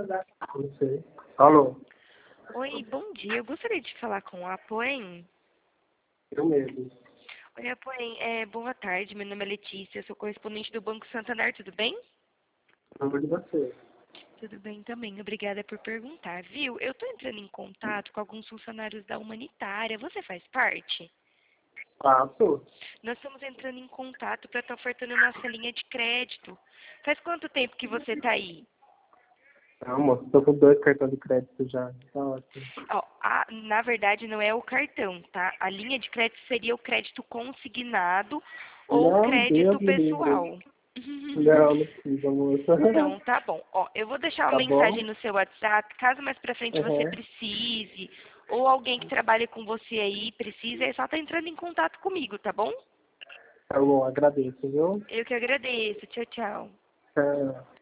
Não sei. Alô? Oi, bom dia. Eu gostaria de falar com a Apoem. Eu mesmo. Oi, Apoem. Boa tarde. Meu nome é Letícia. Eu sou correspondente do Banco Santander. Tudo bem? Lembro de você. Tudo bem também. Obrigada por perguntar. Viu? Eu estou entrando em contato com alguns funcionários da Humanitária. Você faz parte? Passo. Nós estamos entrando em contato para estar ofertando nossa linha de crédito. Faz quanto tempo que você está aí? Não, moço, tô com 2 cartões de crédito já. Tá ótimo. Ó, na verdade, não é o cartão, tá? A linha de crédito seria o crédito consignado ou o Não, Deus crédito me livre. pessoal. Não, não precisa, moça. Então, tá bom. Ó, eu vou deixar uma Tá mensagem bom? no seu WhatsApp, caso mais pra frente você Uhum. precise, ou alguém que trabalha com você aí precisa, é só tá entrando em contato comigo, tá bom? Tá bom, agradeço, viu? Eu que agradeço. Tchau, tchau. Tchau.